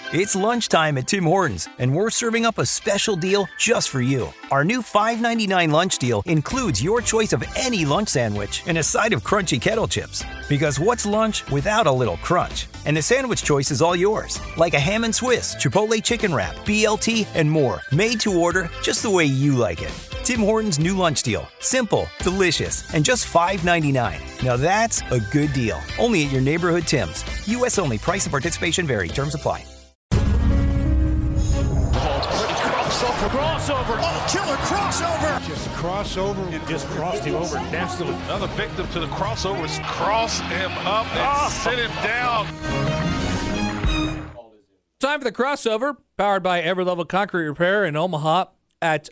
It's lunchtime at Tim Hortons, and we're serving up a special deal just for you. Our new $5.99 lunch deal includes your choice of any lunch sandwich and a side of crunchy kettle chips. Because what's lunch without a little crunch? And the sandwich choice is all yours, like a ham and Swiss, Chipotle chicken wrap, BLT, and more, made to order just the way you like it. Tim Hortons' new lunch deal. Simple, delicious, and just $5.99. Now that's a good deal. Only at your neighborhood Tim's. U.S. only. Price and participation vary. Terms apply. Crossover. Oh, killer crossover. Just crossover. It just crossed him over nastily. Another victim to the crossovers. Cross him up and sit him down. Time for the crossover, powered by Everlevel Concrete Repair in Omaha at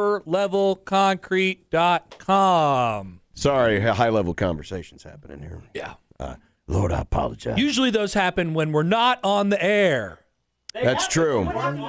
everlevelconcrete.com. Sorry, high-level conversations happening here. Yeah. Lord, I apologize. Usually those happen when we're not on the air. That's true.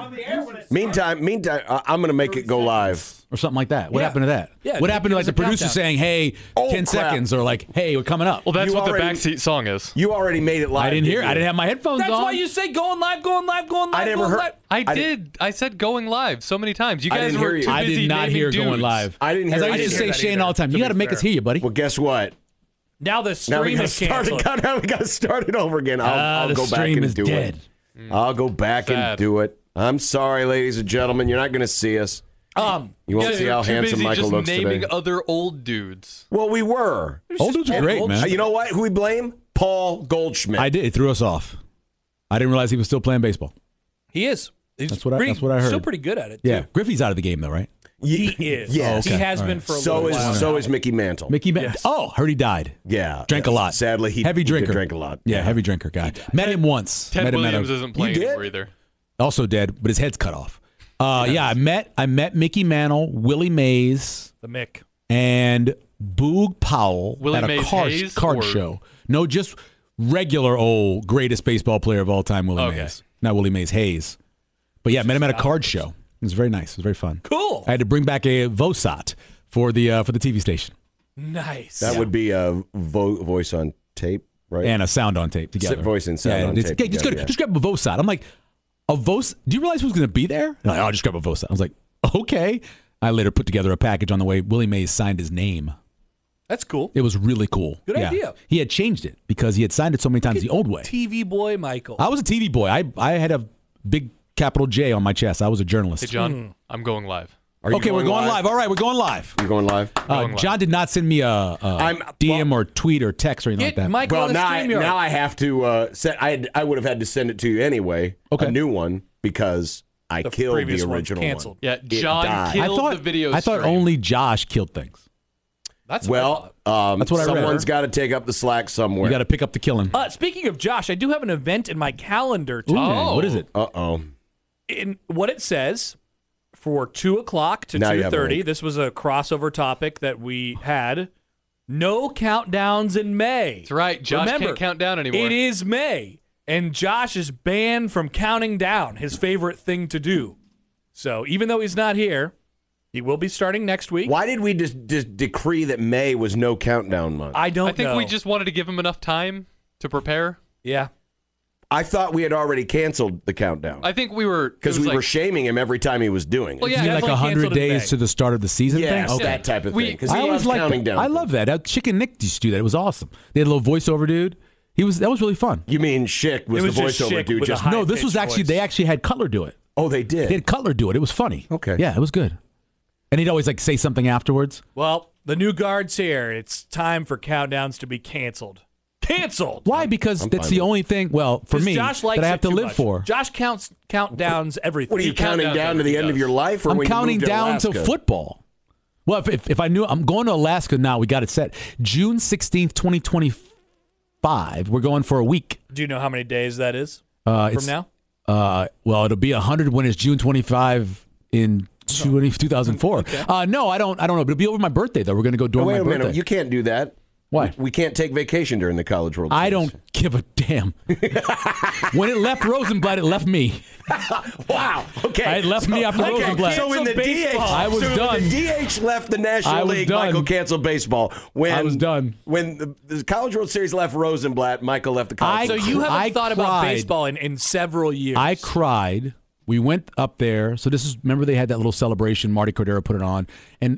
Meantime, I'm going to make it go live. Or something like that. What Yeah. happened to that? Yeah, what happened to like the producer countdown. saying, hey, Oh, 10 crap. seconds, or like, hey, we're coming up. Well, that's You what already- the backseat song is. You already made it live. I didn't hear. you? I didn't have my headphones That's on. why you say going live, going live, going live. I never going heard. live. I did. I said going live so many times. You I guys didn't were hear you. too I busy did not naming hear dudes. going live. I didn't hear. As I I used to didn't say hear that Shane either, all the time, to you be got to make fair. us hear you, buddy. Well, guess what? Now the Now we stream got is canceled. started. Now we got started over again. I'll the go back stream and is do dead. it. I'll go back and Sad. do it. I'm sorry, ladies and gentlemen. You're not going to see us. You won't Yeah, see you're how too handsome busy Michael just looks naming today. other old dudes. Well, we were. Old dudes are great, man. You know what? Who we blame? Paul Goldschmidt. I did. It threw us off. I didn't realize he was still playing baseball. He is. He's That's what I heard. Still pretty good at it, too. Yeah. Griffey's out of the game, though, right? He is. Yes. He has All been right. for a So little is while. so is Mickey Mantle. Mickey Yes. Oh, heard he died. Yeah, Drank a yes. lot. Sadly, he heavy drinker. did drink a lot. Yeah, heavy drinker guy. Met him once. Ted Met him at Williams a- isn't playing did? anymore either. also dead, but his head's cut off. Yeah, I met Mickey Mantle, Willie Mays, The Mick. and Boog Powell Willie at a Mays card Hayes, card or- show. No, just regular old greatest baseball player of all time, Willie Okay. Mays. Not Willie Mays Hayes. But yeah, met him at a card show. It was very nice. It was very fun. Cool. I had to bring back a Vosat for the TV station Nice. That would be a voice on tape, right? and a sound on tape together. Voice and sound on it's- tape just, together, yeah. just grab a Vosat. I'm like, a Vos? Do you realize who's going to be there? Like, oh, just grab a Vosat. I was like, okay. I later put together a package on the way. Willie Mays signed his name. That's cool. It was really cool. Good idea. He had changed it because he had signed it so many times the old way. TV boy Michael. I was a TV boy. I had a big capital J on my chest. I was a journalist. Hey, John, I'm going live. Are you Okay, we're going live. All right, we're going live. You're going live. Going live. John did not send me a DM or tweet or text or anything Get like that. Michael Well, on the now StreamYard. I have to send. I would have had to send it to you anyway. Okay. A new one because I The killed previous the one's original canceled. one. Yeah, It John died. killed the video I thought stream. only Josh killed things. That's what I Well, thought. That's what I read. someone's got to take up the slack somewhere. You got to pick up the killing. Speaking of Josh, I do have an event in my calendar Ooh, today. what is it? Uh-oh. In what it says for 2 o'clock to Now you have a 2:30. link. This was a crossover topic that we had. No countdowns in May. That's right. Josh Remember, can't count down anymore. It is May, and Josh is banned from counting down, his favorite thing to do. So even though he's not here, he will be starting next week. Why did we just decree that May was no countdown month? I don't I think know. we just wanted to give him enough time to prepare. Yeah. I thought we had already canceled the countdown I think we were because it was we were like- shaming him every time he was doing it. Well, yeah, You mean like definitely 100 canceled in days May. to the start of the season Yes, thing? Okay. that type of We- thing. Because I he always loves liked counting that. down. I love that. Chicken Nick used to do that. It was awesome. They had a little voiceover dude. That was really fun. You mean Schick was, It was the just voiceover Schick dude? with a Just high- No, this was high-pitched actually, voice. they actually had Cutler do it. oh, they did. They had Cutler do it. It was funny. Okay. Yeah, it was good. And he'd always like say something afterwards. Well, the new guard's here. It's time for countdowns to be canceled. Canceled. Why? Because I'm that's fine the with only thing, well, for 'Cause me, Josh likes that I have it to too live much. for. Josh counts countdowns everything. What are you counting countdowns down to the end of does. your life? Or I'm when you counting moved to down to Alaska? football. Well, if I knew, I'm going to Alaska now. We got it set. June 16th, 2025. We're going for a week. Do you know how many days that is It's- from now? Well, it'll be 100 when it's June 25 in 2004. No, I don't know. But it'll be over my birthday, though. We're going to go during Oh, wait my a birthday. minute. You can't do that. Why? We can't take vacation during the College World Series. I don't give a damn. When it left Rosenblatt, it left me. Wow. Okay. It left me after Rosenblatt. So when the DH, I was done. When the DH left the I National was League, done. Michael canceled baseball. I was done. When the College World Series left Rosenblatt, Michael left the College. So you haven't I thought about cried. baseball in several years. I cried. We went up there. So this is, remember they had that little celebration. Marty Cordero put it on. And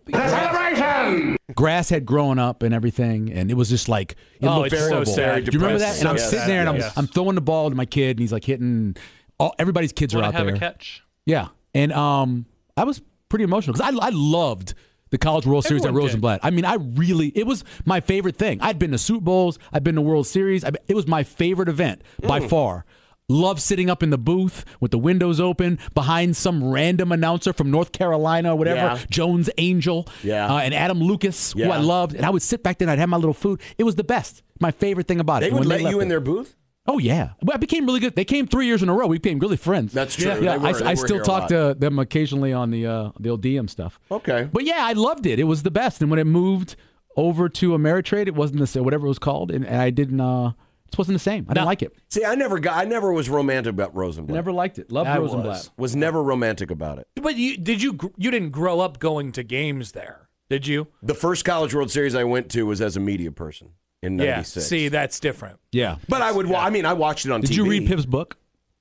grass had grown up and everything. And it was just like, it looked it's so terrible. sad. Do you remember that? And I'm Yes. sitting there and I'm throwing the ball to my kid and he's like hitting. Everybody's kids are Want out to have there. a catch? Yeah. And I was pretty emotional because I loved the College World Series at Everyone did. Rosenblatt. I mean, it was my favorite thing. I'd been to Super Bowls. I'd been to World Series. It was my favorite event by far. Love sitting up in the booth with the windows open behind some random announcer from North Carolina or whatever, Yeah. Jones Angel, Yeah. and Adam Lucas, who Yeah. I loved. And I would sit back there and I'd have my little food. It was the best. My favorite thing about it. They And would when let you left in it- their booth? Oh, yeah. Well, I became really good. They came 3 years in a row. We became really friends. That's true. Yeah, They were I here still a talk lot. to them occasionally on the old DM stuff. Okay. But yeah, I loved it. It was the best. And when it moved over to Ameritrade, it wasn't the same, whatever it was called, and I didn't. It wasn't the same. I didn't like it. See, I never was romantic about Rosenblatt. Never liked it. Loved I Rosenblatt. Was never romantic about it. But you didn't grow up going to games there, did you? The first College World Series I went to was as a media person in Yeah. '96. See, that's different. Yeah. But I would. I mean, I watched it on TV. Did you read Piv's book?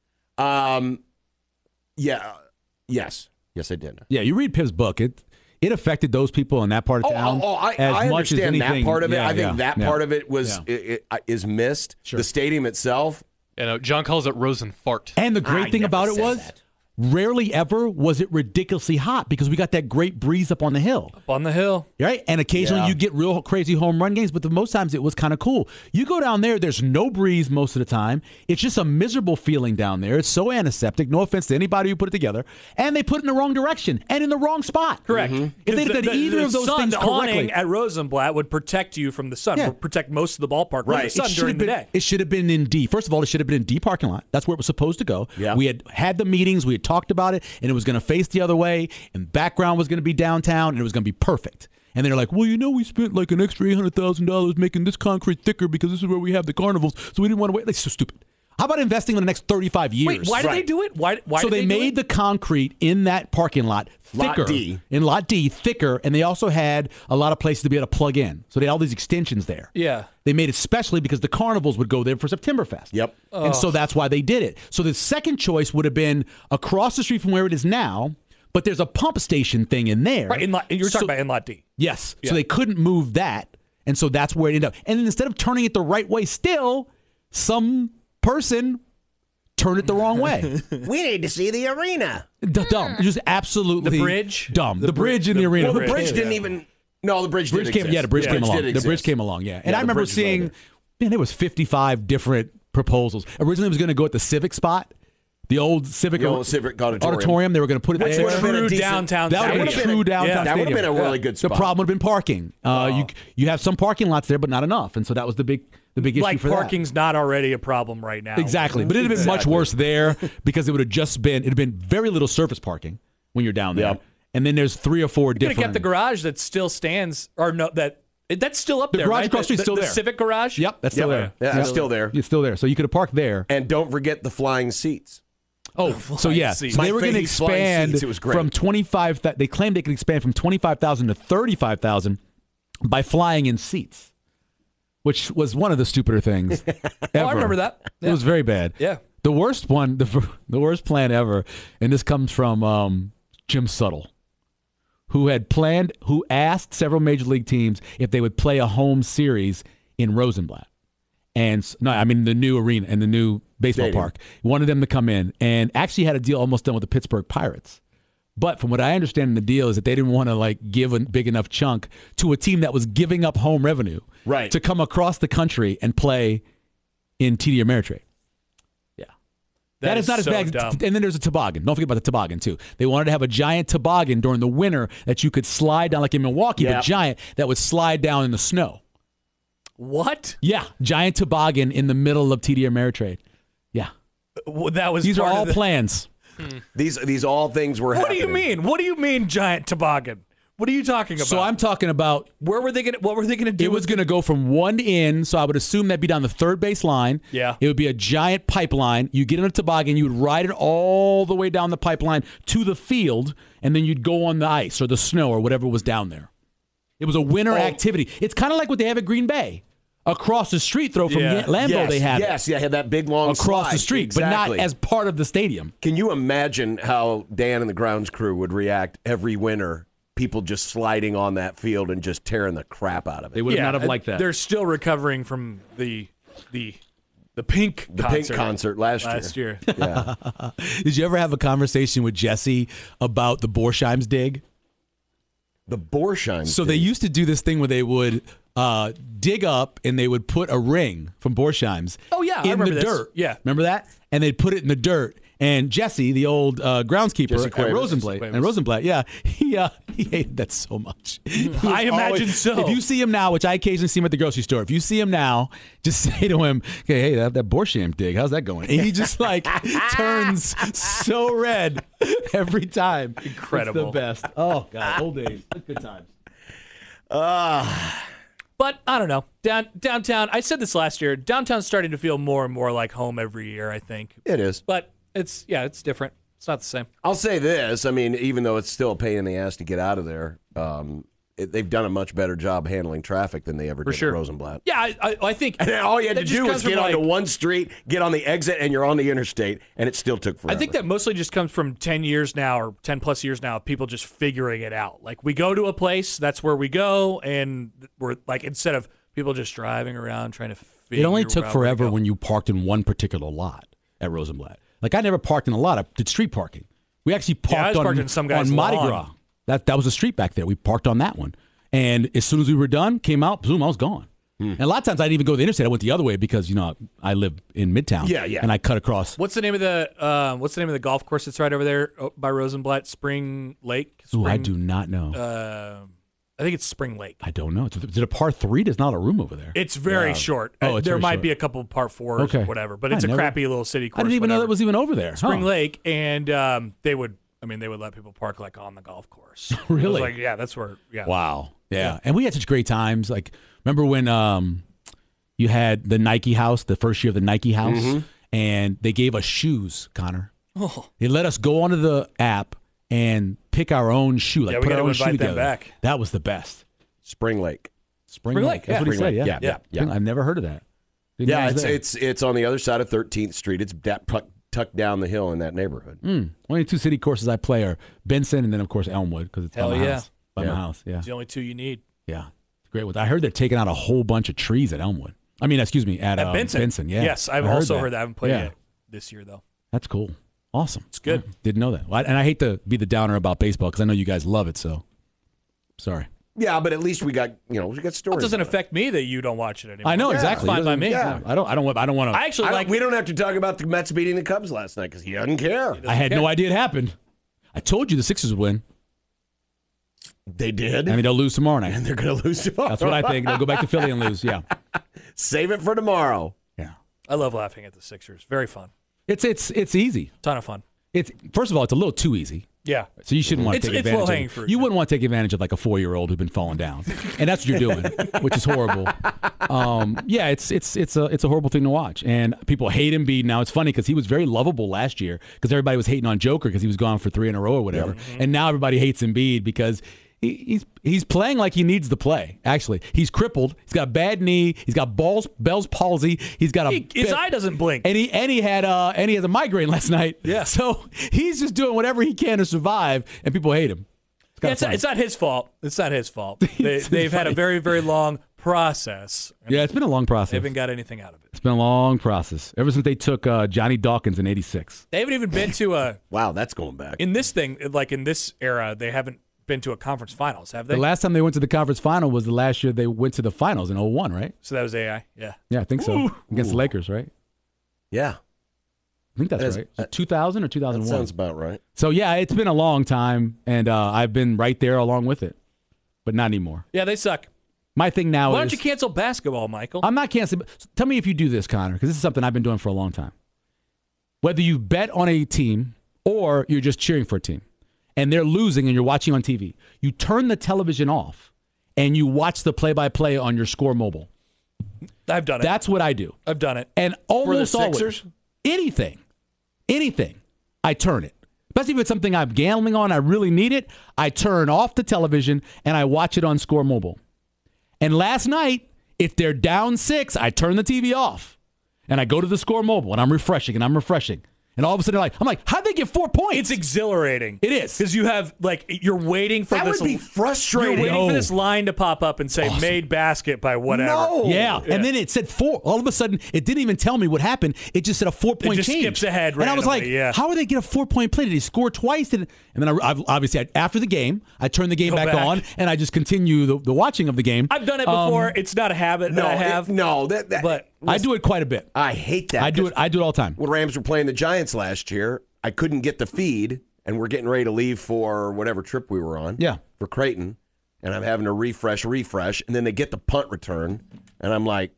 Yeah. Yes, I did. Yeah, you read Piv's book. It affected those people in that part of town I as much as understand anything. that part of it. Yeah, I think that part of it was Yeah. is missed. Sure. The stadium itself. You know, John calls it Rosenfart. And the great I thing never about it said was, that. rarely ever was it ridiculously hot because we got that great breeze up on the hill. Up on the hill. Right? And occasionally Yeah. you get real crazy home run games, but most times it was kind of cool. You go down there's no breeze most of the time. It's just a miserable feeling down there. It's so antiseptic. No offense to anybody who put it together. And they put it in the wrong direction and in the wrong spot. Correct. If they'd done either of those things the awning correctly. at Rosenblatt would protect you from the sun, Yeah. would protect most of the ballpark from Right. the sun It during the day. It should have been in D. First of all, it should have been in D parking lot. That's where it was supposed to go. Yeah. We had the meetings. We had talked about it, and it was going to face the other way, and background was going to be downtown, and it was going to be perfect. And they're like, well, we spent like an extra $800,000 making this concrete thicker because this is where we have the carnivals, so we didn't want to wait. That's so stupid. How about investing in the next 35 years? Wait, why did they do it? Why So did they do made it? the concrete in that parking lot Lot thicker. D. In Lot D, thicker, and they also had a lot of places to be able to plug in. So they had all these extensions there. Yeah. They made it specially because the carnivals would go there for Septemberfest. Yep. And so that's why they did it. So the second choice would have been across the street from where it is now, but there's a pump station thing in there. Right, you were talking about in Lot D. Yes. Yeah. So they couldn't move that. And so that's where it ended up. And then instead of turning it the right way still, some person turned it the wrong way. We need to see the arena. Dumb. Just absolutely The bridge? Dumb. The bridge in the arena. Well, the bridge, bridge yeah. didn't even. No, the bridge, Bridge did came, exist. yeah, the bridge came did along. The exist. bridge came along, yeah. And Yeah, I the remember bridge is all seeing, there. man, there was 55 different proposals. Originally, it was going to go at the Civic spot, the old Civic, The old Civic auditorium. They were going to put it Which there. would have been a True decent- downtown That would stadium. have been a true downtown Yeah. That would have stadium. been a really good The spot. problem would have been parking. You have some parking lots there, but not enough, and so that was the big issue Like for that. parking's not already a problem right now. Exactly, but it'd have been much worse there because it would have just been very little surface parking when you're down there, Yep. and then there's 3 or 4 You could have different. kept the garage that still stands, or no, that's still up The there. garage right? across the street's still the there. Civic garage. Yep, that's still there. Yeah, it's still there. It's still there, so you could have parked there. And don't forget the flying seats. Oh, so yeah, seats. so they Mike were going to Fahey's flying expand seats, it was great. from 25. They claimed they could expand from 25,000 to 35,000 by flying in seats, which was one of the stupider things ever. Oh, I remember that. It was very bad. Yeah. The worst one, the worst plan ever, and this comes from Jim Suttle, who asked several major league teams if they would play a home series in Rosenblatt. And the new arena and the new baseball Stadium. park. He wanted them to come in and actually had a deal almost done with the Pittsburgh Pirates. But from what I understand in the deal is that they didn't want to give a big enough chunk to a team that was giving up home revenue Right. to come across the country and play in TD Ameritrade. Yeah. That is not as so bad. dumb. And then there's a toboggan. Don't forget about the toboggan, too. They wanted to have a giant toboggan during the winter that you could slide down, like in Milwaukee, Yeah. but giant, that would slide down in the snow. What? Yeah. Giant toboggan in the middle of TD Ameritrade. Yeah. That was These are part all of the, plans. These all things were What do happening. you mean? What do you mean giant toboggan? What are you talking about? So I'm talking about What were they gonna do? it was going to go from one end, so I would assume that'd be down the third base line. Yeah. It would be a giant pipeline. You get in a toboggan, you would ride it all the way down the pipeline to the field, and then you'd go on the ice or the snow or whatever was down there. It was a winter activity. It's kind of like what they have at Green Bay. Across the street, from Lambeau, they had Yes, yeah, had that big long across slide. the street, Exactly. but not as part of the stadium. Can you imagine how Dan and the grounds crew would react every winter? People just sliding on that field and just tearing the crap out of it. They would not have liked that. They're still recovering from the Pink concert last year. Yeah. Did you ever have a conversation with Jesse about the Borsheim's dig? The Borsheim. So they used to do this thing where they would dig up and they would put a ring from Borsheim's I in remember the this. dirt. Yeah. Remember that? And they'd put it in the dirt. And Jesse, the old groundskeeper Jesse at Cuevas. Rosenblatt, he hated that so much. I imagine so. If you see him now, which I occasionally see him at the grocery store, if you see him now, just say to him, "Okay, hey, that Borsheim dig, how's that going?" And he just turns so red every time. Incredible. It's the best. Oh God, old days, good times. But I don't know. Downtown, I said this last year, downtown's starting to feel more and more like home every year, I think. It is. But it's different. It's not the same. I'll say this. I mean, even though it's still a pain in the ass to get out of there, they've done a much better job handling traffic than they ever did sure. at Rosenblatt. Yeah, I think. And all you had to that just do was comes from, get onto one street, get on the exit, and you're on the interstate, and it still took forever. I think that mostly just comes from 10 years now or 10 plus years now of people just figuring it out. Like, we go to a place, that's where we go, and we're like, instead of people just driving around trying to figure It only took out where to forever go. when you parked in one particular lot at Rosenblatt. Like, I never parked in a lot. I did street parking. We actually I was parked parked in some guy's on Mardi lawn. Gras. That was a street back there. We parked on that one. And as soon as we were done, came out, boom, I was gone. And a lot of times I didn't even go to the interstate. I went the other way because, I live in Midtown. Yeah. And I cut across. What's the name of the golf course that's right over there by Rosenblatt? Spring Lake? Ooh, I do not know. I think it's Spring Lake. I don't know. Is it a par 3? There's not a room over there. It's very short. Oh, it's there very might short. be a couple par 4s or whatever, but it's a crappy little city course. I didn't even know whatever. that was even over there. Spring Huh. Lake, and they would let people park like on the golf course. Really? I was like, yeah, that's where. Yeah. Wow. Yeah. And we had such great times. Like, remember when you had the Nike house, the first year of the Nike house, and they gave us shoes, Connor. Oh. They let us go onto the app and pick our own shoe, like Yeah, we put our gotta own shoe invite them together. back. That was the best. Spring Lake. Spring Lake. That's what he Spring said. Lake. Yeah. Yeah. I've never heard of that. Didn't know Yeah, it was there. it's on the other side of 13th Street. It's tucked down the hill in that neighborhood. Only two city courses I play are Benson and then, of course, Elmwood because it's by Hell my yeah. house. By my house. Yeah. It's the only two you need. Yeah. It's a great one. I heard they're taking out a whole bunch of trees at Elmwood. I mean, excuse me, at Benson. Yeah. Yes, I've I also heard that. I haven't played Yeah. it this year though. That's cool. Awesome. It's good. Didn't know that. Well, and I hate to be the downer about baseball because I know you guys love it. So, sorry. Yeah, but at least we got stories. It doesn't about affect me that you don't watch it anymore. I know exactly. Fine by It me. doesn't- I don't want to. I actually like. we don't have to talk about the Mets beating the Cubs last night because he doesn't care. I had no idea it happened. I told you the Sixers would win. They did. I mean, they'll lose tomorrow night. and they're going to lose tomorrow. That's what I think. They'll go back to Philly and lose. Yeah. Save it for tomorrow. Yeah. I love laughing at the Sixers. Very fun. It's easy. Ton of fun. It's first of all, it's a little too easy. Yeah. So you shouldn't want to It's take advantage low-hanging of it. fruit, You yeah. wouldn't want to take advantage of like a 4-year-old who's been falling down. And that's what you're doing, which is horrible. Yeah, it's a horrible thing to watch. And people hate Embiid now. It's funny because he was very lovable last year because everybody was hating on Joker because he was gone for 3 in a row or whatever. And now everybody hates Embiid because he's playing like he needs to play. Actually, he's crippled. He's got a bad knee. He's got Bell's palsy. He's got His eye doesn't blink. and he has a migraine last night. Yeah. So he's just doing whatever he can to survive, and people hate him. Yeah, it's not his fault. It's not his fault. They've had a very, very long process. Yeah, it's been a long process. They haven't got anything out of it. It's been a long process ever since they took Johnny Dawkins in '86. They haven't even been to a Wow, that's going back. in this thing like in this era. They haven't been to a conference finals, have they? The last time they went to the conference final was the last year they went to the finals in 2001, right? So that was AI. Yeah. Yeah, I think so. Against the Lakers, right? Yeah, I think that's That is- right. Was it 2000 or that 2001? sounds about right. So yeah, it's been a long time, and I've been right there along with it, but not anymore. Yeah, they suck. My thing now Why is don't you cancel basketball, Michael? I'm not canceling. Tell me if you do this, Connor, because this is something I've been doing for a long time. Whether you bet on a team or you're just cheering for a team, and they're losing and you're watching on TV, you turn the television off and you watch the play-by-play on your Score mobile. I've done it. That's what I do. I've done it. And almost For the always, Sixers? anything, I turn it. Especially if it's something I'm gambling on, I really need it, I turn off the television and I watch it on Score mobile. And last night, if they're down 6, I turn the TV off. And I go to the Score mobile and I'm refreshing. And all of a sudden, I'm like, how'd they get 4 points? It's exhilarating. It is. Because you have, you're waiting for That this. would be frustrating. You're waiting No. for this line to pop up and say, made basket by whatever. No. Yeah. And then it said 4. All of a sudden, it didn't even tell me what happened. It just said a 4-point just change. skips ahead And I was like, randomly, yeah. how are they get a 4-point play? Did he score twice? And then obviously, after the game, I turn the game Go back back. on and I just continue the watching of the game. I've done it before. It's not a habit that I have. That I do it quite a bit. I hate that. I do it all the time. When Rams were playing the Giants last year, I couldn't get the feed, and we're getting ready to leave for whatever trip we were on. Yeah. For Creighton, and I'm having to refresh, and then they get the punt return, and I'm like,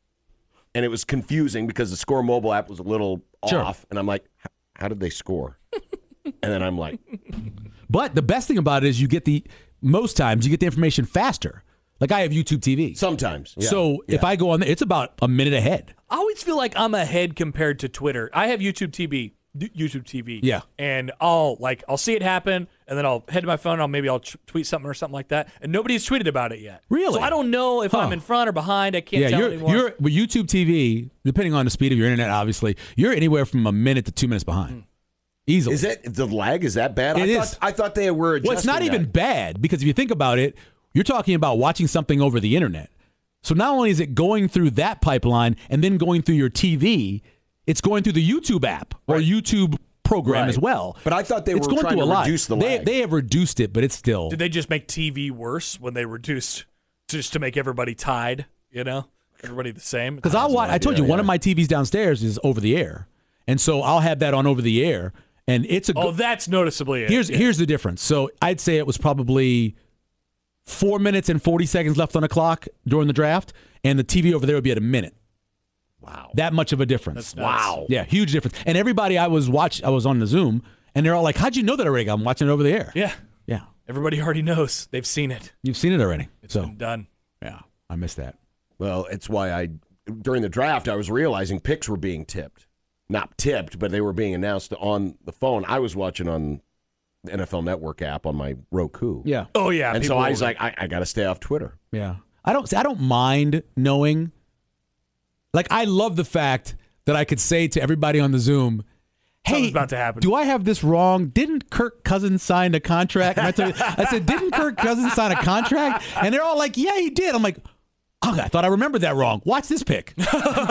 and it was confusing because the Score mobile app was a little Sure. off, and I'm like, how did they score? And then I'm like, But the best thing about it is most times you get the information faster. Like I have YouTube TV. sometimes. Yeah. So if I go on there, it's about a minute ahead. I always feel like I'm ahead compared to Twitter. I have YouTube TV. Yeah. And I'll see it happen, and then I'll head to my phone. I'll tweet something or something like that, and nobody's tweeted about it yet. Really? So I don't know if I'm in front or behind. I can't tell anymore. you're with YouTube TV, depending on the speed of your internet, obviously, you're anywhere from a minute to 2 minutes behind. Easily. Is it the lag? Is that bad? It is. I thought they were adjusting Well, it's not even that. bad because if you think about it, you're talking about watching something over the internet. So not only is it going through that pipeline and then going through your TV, it's going through the YouTube app or YouTube program Right. as well. But I thought they It's were going trying through to a lot. reduce the lag. They have reduced it, but it's still. Did they just make TV worse when they reduced just to make everybody tied? Everybody the same. Because I told you one of my TVs downstairs is over the air, and so I'll have that on over the air, and it's a. That's noticeably it. Here's the difference. So I'd say it was probably 4 minutes and 40 seconds left on the clock during the draft, and the TV over there would be at a minute. Wow. That much of a difference. That's nuts. Wow. Yeah, huge difference. And everybody I was on the Zoom, and they're all like, "How'd you know that already?" I'm watching it over the air. Yeah. Yeah. Everybody already knows. They've seen it. You've seen it already. It's So been done. yeah, I missed that. Well, it's why during the draft, I was realizing picks were being tipped. Not tipped, but they were being announced on the phone. I was watching on the NFL Network app on my Roku. Yeah. Oh yeah. And so people I was will- like, I got to stay off Twitter. Yeah. I don't mind knowing. Like, I love the fact that I could say to everybody on the Zoom, "Hey, Something's about to happen." Do I have this wrong? Didn't Kirk Cousins sign a contract?" And I said, "Didn't Kirk Cousins sign a contract?" And they're all like, "Yeah, he did." I'm like, "Oh, I thought I remembered that wrong. Watch this pick." And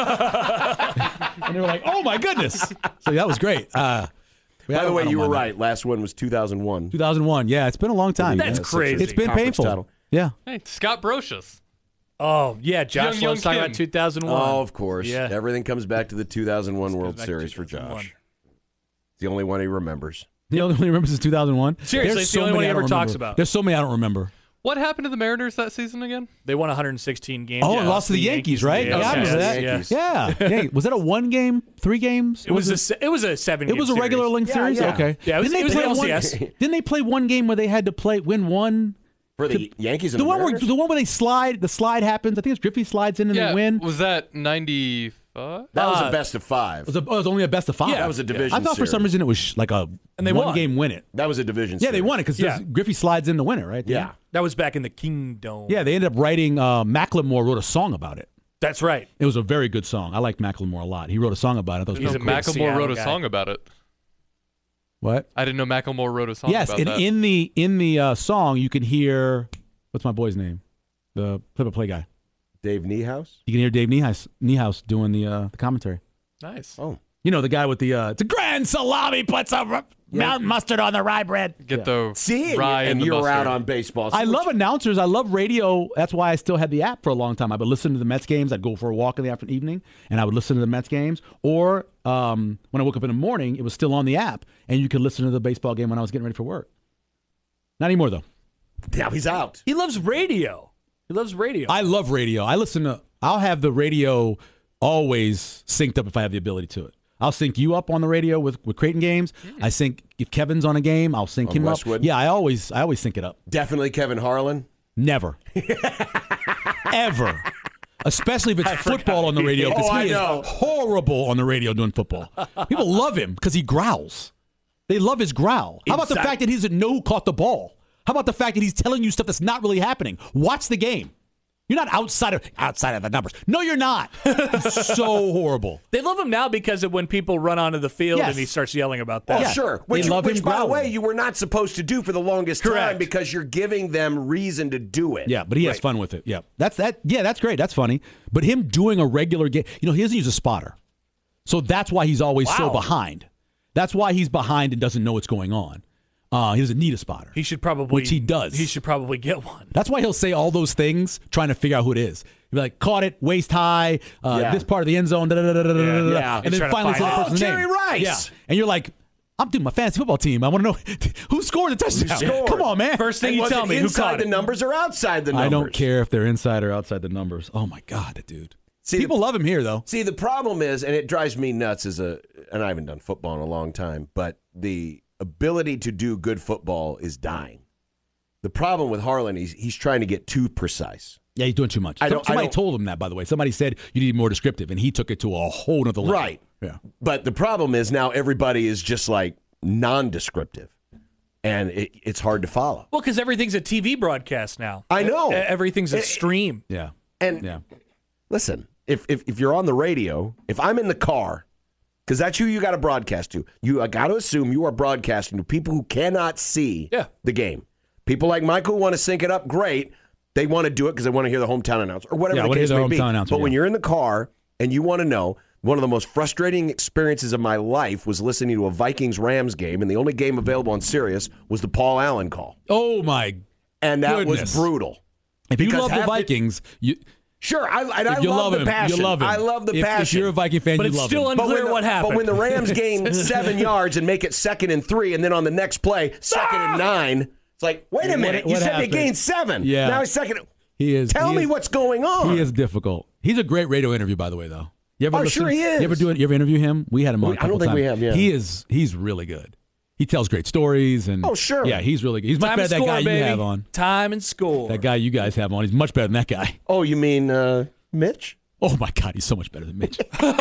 they were like, "Oh my goodness!" So that was great. By the way, you were right. Last one was 2001. 2001. Yeah, it's been a long time. That's crazy. It's been Conference painful. title. Yeah. Hey, Scott Brocious. Oh yeah, Josh Young Love's talking Kim. about 2001. Oh, of course. Yeah. Everything comes back to the 2001 World back to Series for 2001. Josh. It's the only one he remembers. The only one he remembers is 2001. Seriously, There's it's the only many one he I don't ever talks remember. about. There's so many I don't remember. What happened to the Mariners that season again? They won 116 games. Oh, and lost to the Yankees, right? Yeah, Yeah, I remember that. Yankees. Yeah. Yeah. Was that a 1 game, 3 games? It was a 7. It was a regular length series. yeah. Okay. Yeah, it was- Didn't it was they play an one? LCS. Didn't they play one game where they had to win one? For the Yankees and The one where Mariners? the one where they slide. The slide happens. I think it's Griffey slides in and yeah, they win. was that 95? That was a best of 5. It was only a best of 5. that was a division I thought for some series. reason it was like a And they one won. game win it. That was a division Yeah, they series. won it because Yeah. Griffey slides in to win it, right? Yeah. That was back in the Kingdom. Yeah, they ended up writing. Macklemore wrote a song about it. That's right. It was a very good song. I like Macklemore a lot. He wrote a song about it. That was He's pretty a cool. Mac- Macklemore Seattle wrote a guy. song about it. What? I didn't know Macklemore wrote a song Yes, about and that. in the song you can hear what's my boy's name, the play-by-play guy. Dave Niehaus? You can hear Dave Niehaus doing the commentary. Nice. Oh. You know the guy with the it's a grand salami, puts a mountain mustard on the rye bread. Get the See, rye and the you were out mustard. on baseball. I love announcers. I love radio. That's why I still had the app for a long time. I would listen to the Mets games. I'd go for a walk in the evening, and I would listen to the Mets games. Or when I woke up in the morning, it was still on the app, and you could listen to the baseball game when I was getting ready for work. Not anymore, though. Now he's out. He loves radio. He loves radio. I love radio. I'll have the radio always synced up if I have the ability to it. I'll sync you up on the radio with Creighton games. I sync if Kevin's on a game, I'll sync On him Westwood? up. Yeah, I always sync it up. Definitely Kevin Harlan. Never. Ever. Especially if it's football on the radio, because I he know. is horrible on the radio doing football. People love him because he growls. They love his growl. How about the fact that he doesn't know who caught the ball? How about the fact that he's telling you stuff that's not really happening? Watch the game. You're not outside of the numbers. No, you're not. It's so horrible. They love him now because of when people run onto the field Yes. and he starts yelling about that. Oh, sure. Which, love him by the growling. way, you were not supposed to do for the longest time Correct. because you're giving them reason to do it. Yeah, but he has fun with it. Yeah, that's great. That's funny. But him doing a regular game, he doesn't use a spotter, so that's why he's always so behind. That's why he's behind and doesn't know what's going on. He doesn't need a spotter. He should probably, which he does. He should probably get one. That's why he'll say all those things, trying to figure out who it is. He'll be like, caught it, waist high, this part of the end zone, Yeah. and He's then trying to finally say the find out. person's name. Jerry Rice. Yeah, and you're like, I'm doing my fantasy football team. I want to know who scored the touchdown. scored? Come on, man. First thing And you was tell it me, who inside caught the it? numbers or outside the numbers? I don't care if they're inside or outside the numbers. Oh my God, that dude. People love him here, though. See, the problem is, and it drives me nuts and I haven't done football in a long time, but the ability to do good football is dying. The problem with Harlan, he's trying to get too precise. Yeah, he's doing too much. Somebody told him that, by the way. Somebody said you need more descriptive, and he took it to a whole nother level. Right. Yeah. But the problem is now everybody is just like non-descriptive, and it's hard to follow. Well, because everything's a TV broadcast now. I know. Everything's a stream. Yeah. And listen, if you're on the radio, if I'm in the car, because that's who you got to broadcast to, you got to assume you are broadcasting to people who cannot see the game. People like Michael who want to sync it up, great. They want to do it because they want to hear the hometown announcer or whatever the case may be. But when you're in the car and you want to know, one of the most frustrating experiences of my life was listening to a Vikings-Rams game, and the only game available on Sirius was the Paul Allen call. Oh, my And that goodness. was brutal. If you Because love the half the- Vikings, Sure, I you love the him, passion. you love him. I love the If passion. you're a Viking fan, But you it's love still him. unclear what happened. But when the Rams gain 7 yards and make it 2nd and 3, and then on the next play, 2nd and 9, it's like, wait a minute, you what said happened? they gained 7. Yeah. Now it's 2nd. Tell me what's going on. He is difficult. He's a great radio interview, by the way, though. You ever Sure he is. You ever interview him? We had him on a I couple don't think times. we have, yeah. He's really good. He tells great stories. And sure. Yeah, he's really good. He's much Time better and than that score, guy baby. you have on. Time and score. That guy you guys have on. He's much better than that guy. Oh, you mean Mitch? Oh my God, he's so much better than Mitch.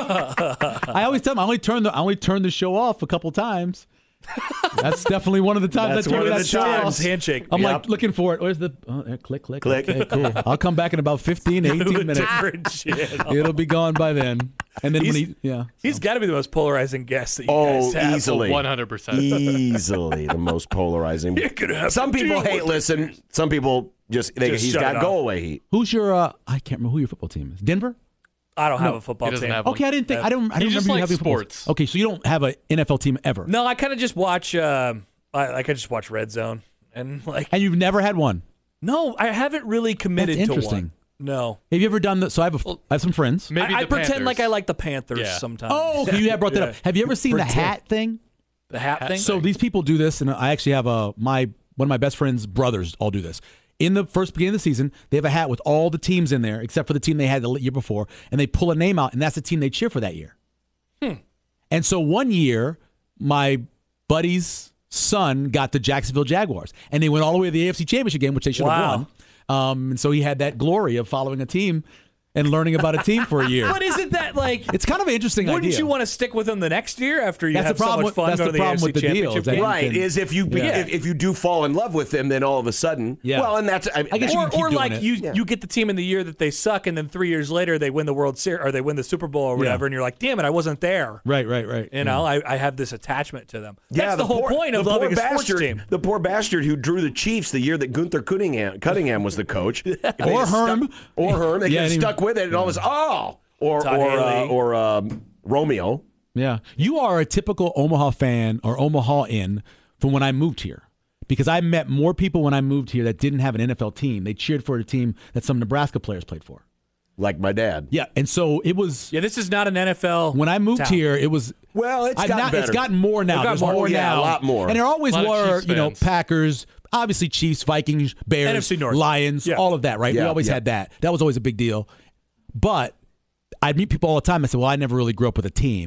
I always tell him I only turned the show off a couple times. That's definitely one of the times. That's I turned one of that the show times. off. Handshake. I'm Yep. like looking for it. Where's the click? Click. Okay, cool. I'll come back in about 15, 18 minutes. Different channel. It'll be gone by then. And then He's got to be the most polarizing guest that you Oh, guys have. easily. 100%. Easily the most polarizing. Some people hate listen. Some people he's shut got it go off. away heat. Who's your? I can't remember who your football team is. Denver. I don't have a football he doesn't team. have one. Okay, I didn't think. I don't He just remember you likes having football. sports. Okay, so you don't have an NFL team ever. No, I kind of just watch. I just watch Red Zone, and And you've never had one. no, I haven't really committed That's to interesting. one. No, Have you ever done that? So I have some friends. Maybe I the pretend Panthers. like I like the Panthers Yeah. sometimes. Oh, okay, you have brought that up. Have you ever seen the hat thing? the hat thing. So these people do this, and I actually have one of my best friend's brothers all do this. In the beginning of the season, they have a hat with all the teams in there, except for the team they had the year before, and they pull a name out, and that's the team they cheer for that year. And so one year, my buddy's son got the Jacksonville Jaguars, and they went all the way to the AFC Championship game, which they should have won. And so he had that glory of following a team and learning about a team for a year. But isn't that like? It's kind of an interesting Wouldn't idea. you want to stick with them the next year after you That's have the problem so much with- fun that's going the to the problem AFC with the deal, Championship is that game? you Right, can- is if you do fall in love with them, then all of a sudden, well, and that's I guess you can keep Or doing like it. you get the team in the year that they suck, and then 3 years later they win the World Series or they win the Super Bowl or whatever, and you're like, damn it, I wasn't there. Right. You know, I have this attachment to them. Yeah, That's the whole point of loving a sports team. The poor bastard who drew the Chiefs the year that Gunther Cunningham was the coach, Or Herm. They Yeah, get and stuck with it, and all of a sudden, Todd Haley. or Romeo. Yeah. You are a typical Omaha fan or Omaha-in from when I moved here. Because I met more people when I moved here that didn't have an NFL team. They cheered for a team that some Nebraska players played for. Like my dad. Yeah. And so it was, Yeah, this is not an NFL. when I moved town. here, it was. Well, it's gotten better. It's gotten more now. It got There's more. more Yeah, now. a lot more. And there always A lot of were, Chiefs fans. Packers, obviously Chiefs, Vikings, Bears, NFC North. Lions, Yeah. all of that, right? We Yeah, always yeah. had that. That was always a big deal. But I'd meet people all the time. I said, well, I never really grew up with a team.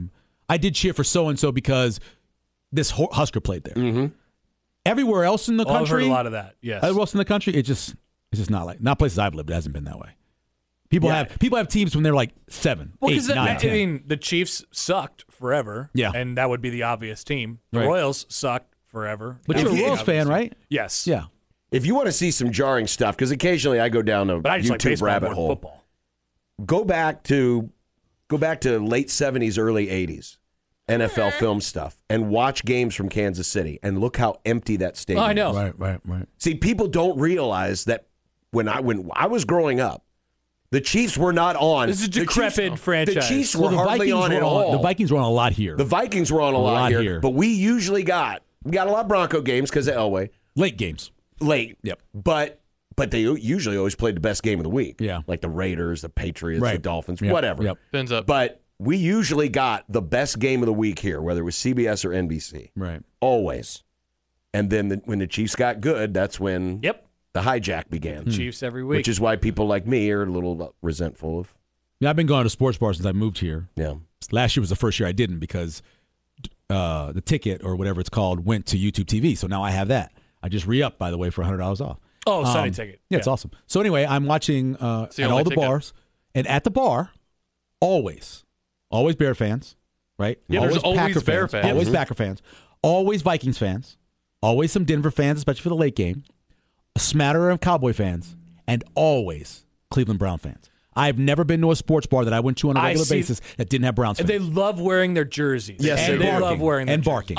I did cheer for so-and-so because this Husker played there. Mm-hmm. Everywhere else in the country. I've heard a lot of that, yes. Everywhere else in the country, it's just not places I've lived. It hasn't been that way. People have teams when they're like 7, 8, 9, 10. I mean, the Chiefs sucked forever. Yeah. And that would be the obvious team. The Right. Royals sucked forever. But you're a Royals fan, right? Yes. Yeah. If you want to see some jarring stuff, because occasionally I go down a But I just like YouTube baseball rabbit more than hole. football. Go back to late 70s, early 80s NFL film stuff and watch games from Kansas City and look how empty that stadium I know. is. Right. See, people don't realize that when I was growing up, the Chiefs were not on. This is a decrepit franchise. The Chiefs were hardly on at all. The Vikings were on a lot here. The Vikings were on a lot here. But we usually got a lot of Bronco games because of Elway. Late games. Late. Yep. But they usually always played the best game of the week. Yeah. Like the Raiders, the Patriots, Right. the Dolphins, Yep. whatever. Yep. Fins up. But we usually got the best game of the week here, whether it was CBS or NBC. Right. Always. And then when the Chiefs got good, that's when Yep. the hijack began. Chiefs every week. Which is why people like me are a little resentful of. Yeah, I've been going to sports bars since I moved here. Yeah. Last year was the first year I didn't because the ticket or whatever it's called went to YouTube TV. So now I have that. I just re-upped, by the way, for $100 off. Oh, Sunday ticket. Yeah, it's awesome. So anyway, I'm watching at all only the ticket. bars. And at the bar, always Bear fans, right? Yeah, there's always Packer Bear fans. Always Mhm. Packer fans. Always Vikings fans. Always some Denver fans, especially for the late game. A smattering of Cowboy fans. And always Cleveland Brown fans. I've never been to a sports bar that I went to on a regular basis that didn't have Browns fans. And they love wearing their jerseys. Yes, and they they do. love wearing their and jerseys. barking.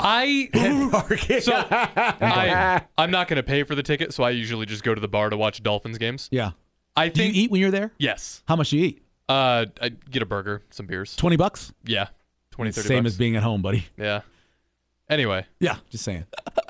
I'm not going to pay for the ticket, so I usually just go to the bar to watch Dolphins games. Yeah. I Do you think eat when you're there? yes. How much do you eat? I get a burger, some beers. $20? Yeah, 20, 30 Same bucks. as being at home, buddy. Yeah. Anyway, Yeah, just saying.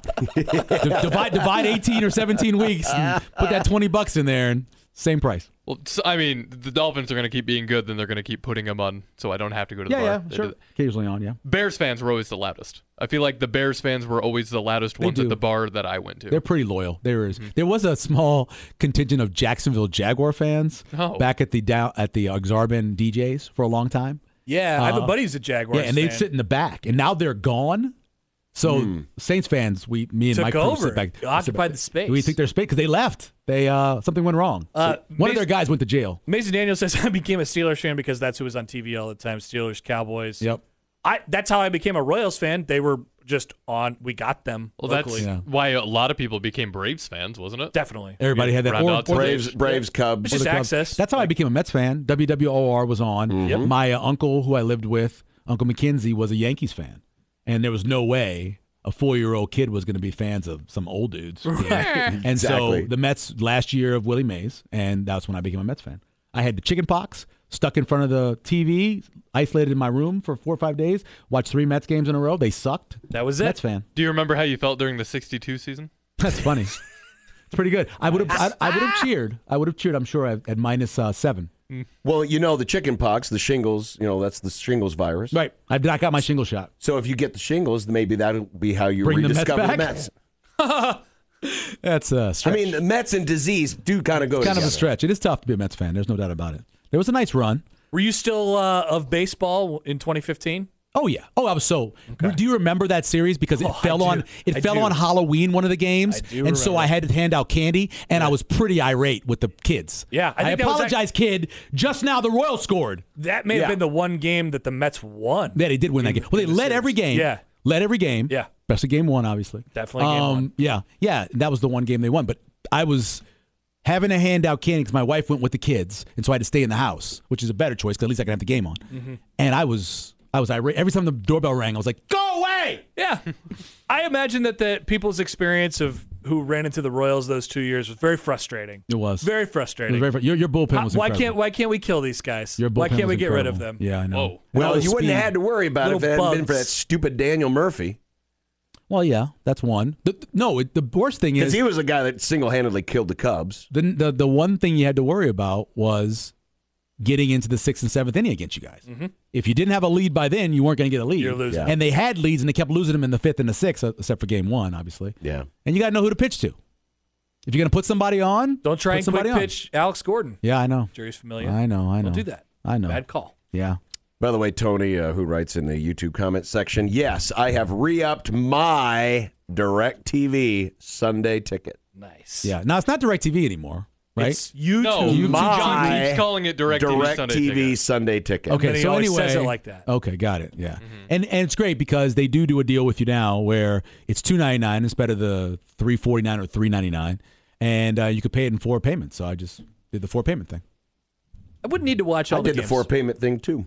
divide 18 or 17 weeks and put that $20 in there and same price. well, so, I mean, the Dolphins are going to keep being good, then they're going to keep putting them on, so I don't have to go to the bar. Yeah, They sure. do that. Occasionally on, yeah. Bears fans were always the loudest. I feel like the Bears fans were always the loudest ones do. at the bar that I went to. They're pretty loyal. There was a small contingent of Jacksonville Jaguar fans back at the Exarban DJs for a long time. Yeah, I have a buddy who's a Jaguars Yeah, and they'd fan. sit in the back, and now they're gone. So Saints fans, me and Took my crew over. sit back, Occupied the space. We took their space because they left. They something went wrong. One of their guys went to jail. Mason Daniels says I became a Steelers fan because that's who was on TV all the time. Steelers, Cowboys. Yep. That's how I became a Royals fan. They were just on. We got them. Well, locally. that's why a lot of people became Braves fans, wasn't it? Definitely. Everybody had that. Round Or- out to or- Braves, Cubs. It's just the Cubs. access. That's how I became a Mets fan. WWOR was on. My uncle, who I lived with, Uncle McKenzie, was a Yankees fan, and there was no way a 4-year-old kid was going to be fans of some old dudes. And Exactly. so the Mets last year of Willie Mays, and that's when I became a Mets fan. I had the chicken pox, stuck in front of the TV, isolated in my room for 4 or 5 days, watched 3 Mets games in a row. They sucked. That was it. Mets fan. Do you remember how you felt during the 62 season? That's funny. It's pretty good. I would have cheered. I'm sure, at -7. Well, the chicken pox, the shingles, that's the shingles virus. Right. I got my shingle shot. So if you get the shingles, maybe that'll be how you Bring the Mets rediscover the back? Mets. That's a stretch. I mean, Mets and disease do kind of go It's kind together. of a stretch. It is tough to be a Mets fan. There's no doubt about it. There was a nice run. Were you still of baseball in 2015? Oh yeah. Oh, I was so. Do you remember that series because it fell I on do. it I fell do. on Halloween, one of the games, I do and so remember. I had to hand out candy, and I was pretty irate with the kids. Yeah, I I think that was apologize, kid. Just now the Royals scored. That may have Yeah. been the one game that the Mets won. Yeah, they did win that game. Well, they in the led series. every game. Yeah. Led every game. Yeah. Especially game 1, obviously. Definitely game 1. Yeah. That was the one game they won. But I was having to hand out candy because my wife went with the kids, and so I had to stay in the house, which is a better choice because at least I could have the game on. Mm-hmm. And I was irate. Every time the doorbell rang, I was like, "Go away!" Yeah. I imagine that the people's experience of who ran into the Royals those 2 years was very frustrating. It was Very It frustrating. was very your bullpen was why incredible. can't we kill these guys? Your Why bullpen can't we was get rid of incredible. them? Yeah, I know. Whoa. And Well, all the you wouldn't have speed. had to worry about it if it Little hadn't been for that bugs. stupid Daniel Murphy. Well, yeah, that's one. The worst thing Because is he was the guy that single-handedly killed the Cubs. the one thing you had to worry about was getting into the 6th and 7th inning against you guys. If you didn't have a lead by then, you weren't going to get a lead. You're losing. And they had leads, and they kept losing them in the 5th and the 6th, except for game 1, obviously. Yeah. And you got to know who to pitch to. If you're going to put somebody on, Don't try put and somebody quick on. pitch Alex Gordon. Yeah, I know. Jury's familiar. I know. Don't do that. I know. Bad call. Yeah. By the way, Tony, who writes in the YouTube comment section, yes, I have re-upped my DirecTV Sunday ticket. Nice. Yeah. Now, it's not DirecTV anymore, right? It's YouTube. No, My John keeps calling it DirecTV Sunday ticket. Okay, And he so always anyway, says it like that. Okay, got it. Yeah, and it's great because they do a deal with you now where it's $2.99 instead of the $3.49 or $3.99, and you could pay it in 4 payments. So I just did the 4 payment thing. I wouldn't need to watch all I the did the games. 4 payment thing too.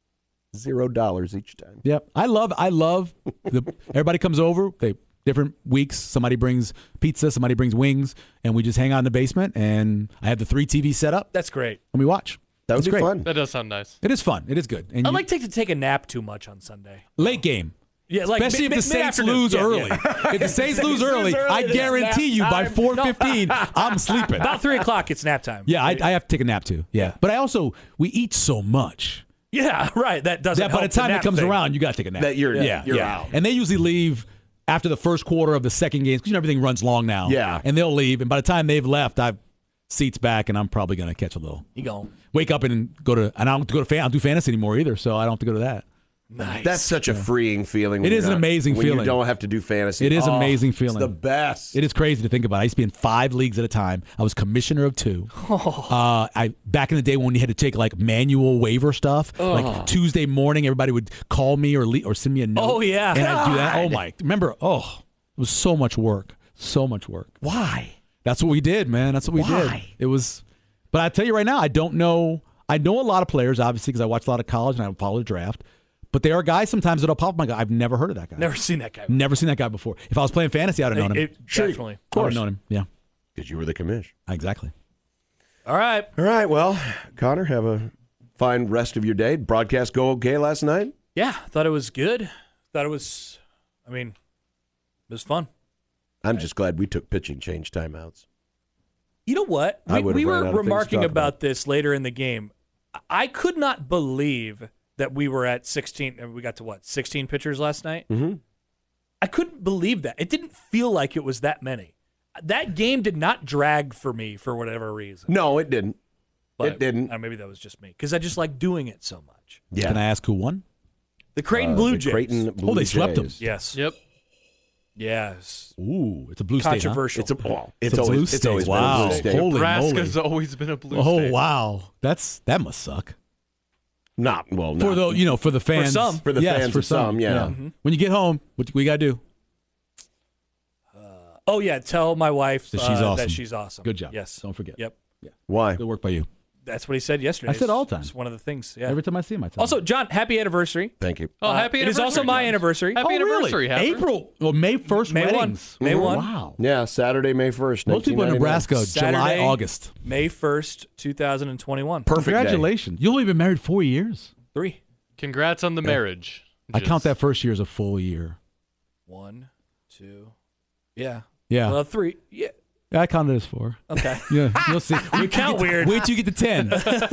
$0 each time. Yep, I love. Everybody comes over. Different weeks. Somebody brings pizza. Somebody brings wings, and we just hang out in the basement. And I have the 3 TVs set up, That's great. and we watch. That would It's be great. fun. That does sound nice. It is fun. It is good. And I you- like to take a nap too much on Sunday. late game. Yeah, like Especially if the Saints mid-afternoon. lose Yeah, early. yeah. If the Saints lose early, I guarantee you by 4:15, I'm sleeping. About 3 o'clock, it's nap time. Yeah, I have to take a nap too. Yeah, but we eat so much Yeah, right. That doesn't that by the help time it nap comes thing. around, you got to take a nap. That you're out. And they usually leave after the first quarter of the second game because everything runs long now. Yeah. and they'll leave, and by the time they've left, I've seats back, and I'm probably going to catch a little. You go. Wake up and go to, and I don't go to I don't do fantasy anymore either, so I don't have to go to that. Nice. That's such a freeing feeling. It when is you're an amazing when feeling. you don't have to do fantasy. It is an amazing feeling. It's the best. It is crazy to think about. I used to be in 5 leagues at a time. I was commissioner of 2. I back in the day when you had to take like manual waiver stuff, like Tuesday morning, everybody would call me or send me a note. Oh, yeah. and I'd do that. Oh my! Remember? Oh, it was so much work. So much work. Why? That's what we did, man. That's what we did. It was. But I tell you right now, I don't know. I know a lot of players, obviously, because I watch a lot of college and I follow the draft. But there are guys sometimes that'll pop up. My guy, I've never heard of that guy. Never seen that guy. Never seen that guy before. If I was playing fantasy, I'd have known him. Definitely. I would have known him. Yeah, Because you were the commish. exactly. All right. All right. Well, Connor, have a fine rest of your day. Broadcast go okay last night? Yeah, thought it was good. Thought it was, it was fun. I'm just glad we took pitching change timeouts. You know what? I would've We ran were out of things to remarking talk about about. this later in the game. I could not believe that we were at 16. And we got to 16 pitchers last night? Mm-hmm. I couldn't believe that. It didn't feel like it was that many. That game did not drag for me for whatever reason. No, it didn't. But, it didn't. Maybe that was just me because I just like doing it so much. Yeah. Can I ask who won? The Creighton Blue the Jays. Creighton Blue They swept them. Jays. Yes. Yep. Yes. Ooh, it's a blue state. Huh? Controversial. It's a It's a always, blue it's state. always Wow. been a blue state. Holy Nebraska's moly. always been a blue Oh state. wow, that must suck Not for the for the fans. some. For the Yes, fans for of some, yeah. Mm-hmm. When you get home, what we gotta do? Oh yeah, tell my wife That she's awesome. That she's awesome. Good job. Yes. Don't forget. Yep. Why? Good work by you. That's what he said yesterday. I said all the time. It's one of the things. Yeah. Every time I see him, I tell Also, him. John, happy anniversary. Thank you. Oh, happy It is anniversary. also my John. anniversary. Happy anniversary, Happer. April. Well, May 1st May 1. weddings. May 1. Wow. Yeah, Saturday, May 1st. Most people in 1999. Nebraska, July, Saturday, August. May 1st, 2021. Perfect day. Congratulations. You've only been married 4 years. 3. Congrats on the marriage. I count that first year as a full year. 1, 2. Yeah. Yeah. Well, 3. Yeah. I counted it as 4. Okay. Yeah, you'll see. You count weird. Wait till you get to 10.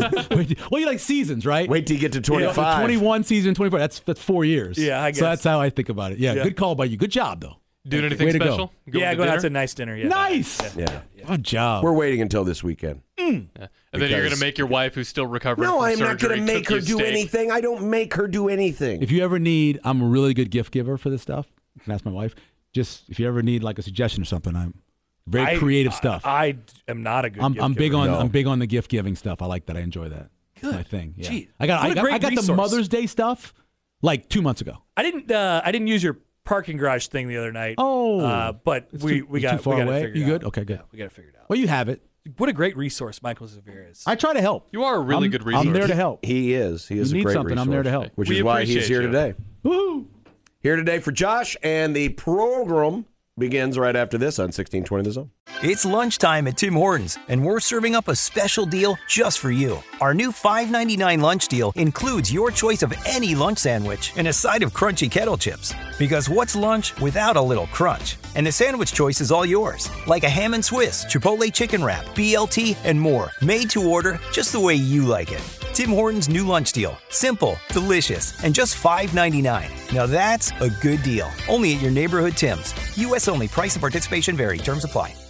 Well, you like seasons, right? Wait till you get to You know, 25. 21 season, 24. That's 4 years. Yeah, I guess. So that's how I think about it. Yeah, Yeah. Good call by you. Good job, though. Doing anything Way to go. special? Yeah, going out to a nice dinner. Yeah. Nice. Yeah. Good job. We're waiting until this weekend. And then you're going Because- to make your wife, who's still recovering No, from I'm not surgery, going to make cook her you do steak. anything. I don't make her do anything. If you ever need, I'm a really good gift giver for this stuff. You can ask my wife. Just if you ever need like a suggestion or something, I'm very creative stuff. I am not a good I'm gift big giver. on No. I'm big on the gift giving stuff. I like that. I enjoy that. Good. My thing. Yeah. Gee, I got what a great the resource. Mother's Day stuff like 2 months ago. I didn't use your parking garage thing the other night. Oh. But It's we too got far we got away? it figured You out. good? Okay, good. Yeah, we got it figured out. Well, you have it. What a great resource Michael Zavira is. I try to help. You are a really good resource. I'm there to help. He is. He is You a need great something, resource. I'm there to help. Which We is why he's appreciate here you. today. Woo! Here today for Josh, and the program begins right after this on 1620 The Zone. It's lunchtime at Tim Hortons, and we're serving up a special deal just for you. Our new $5.99 lunch deal includes your choice of any lunch sandwich and a side of crunchy kettle chips. Because what's lunch without a little crunch? And the sandwich choice is all yours, like a ham and Swiss, Chipotle chicken wrap, BLT, and more, made to order just the way you like it. Tim Hortons' new lunch deal. Simple, delicious, and just $5.99. Now that's a good deal. Only at your neighborhood Tim's. U.S. only. Price and participation vary. Terms apply.